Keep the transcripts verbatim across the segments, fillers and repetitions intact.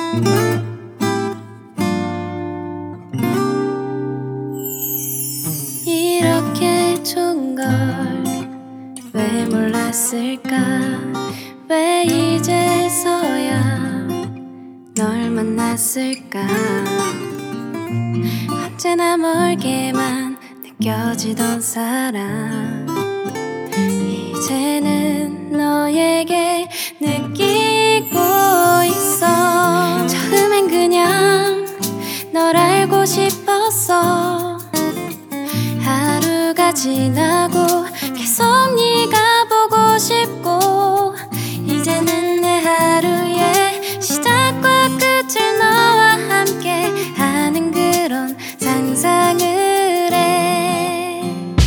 이렇게 좋은 걸 왜 몰랐을까? 왜 이제서야 널 만났을까? 언제나 멀게만 느껴지던 사람, 이제는 너에게 느끼고 있어. 처음엔 그냥 널 알고 싶었어. 하루가 지나고 계속 네가 보고 싶고, 이제는 내 하루의 시작과 끝을 너와 함께 하는 그런 상상을 해.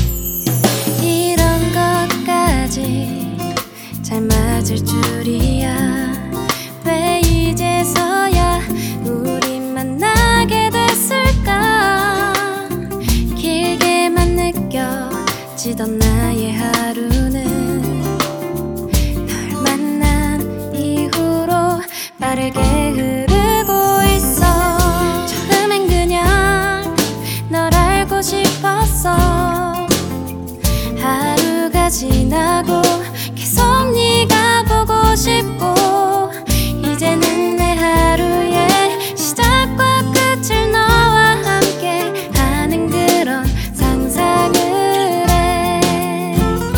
이런 것까지 잘 맞을 줄이야. 왜 이제서야 우리 만나게 됐을까? 길게만 느껴지던 나의 하루는 널 만난 이후로 빠르게 흐르고 있어. 처음엔 그냥 널 알고 싶었어. 하루가 지나고 계속 네가 보고 싶고, 이제는 내 하루의 시작과 끝을 너와 함께 하는 그런 상상을 해.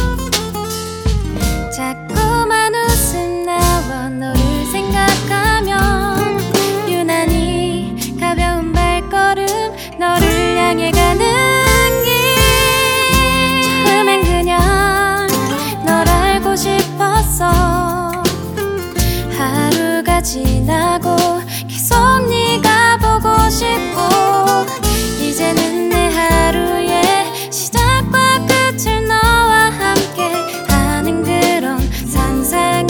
자꾸만 웃음 나와 너를 생각하면 유난히 가벼운 발걸음 너를 향해 가는 길. 처음엔 그냥 널 알고 싶었어. 하루가 지나고 계속 네가 보고 싶고, 이제는 내 하루의 시작과 끝을 너와 함께 하는 그런 상상을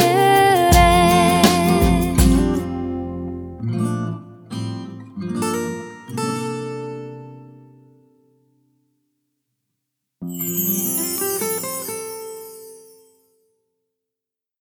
해.